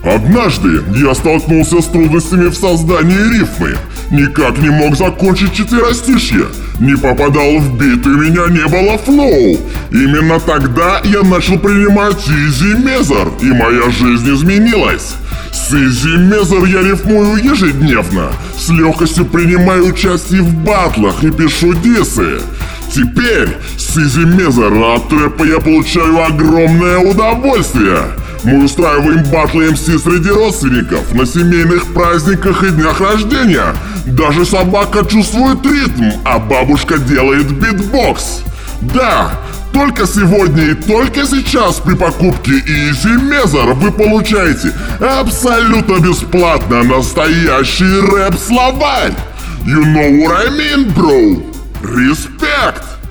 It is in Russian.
Однажды я столкнулся с трудностями в создании рифмы. Никак не мог закончить четверостишье. Не попадал в бит, и у меня не было флоу. Именно тогда я начал принимать Easy Measure, и моя жизнь изменилась. С Easy Measure я рифмую ежедневно. С легкостью принимаю участие в батлах и пишу дисы. Теперь с Easy Measure от рэпа я получаю огромное удовольствие. Мы устраиваем батлы МС среди родственников, на семейных праздниках и днях рождения. Даже собака чувствует ритм, а бабушка делает битбокс. Да, только сегодня и только сейчас при покупке Easy Measure вы получаете абсолютно бесплатно настоящий рэп-словарь. You know what I mean, bro? Респект!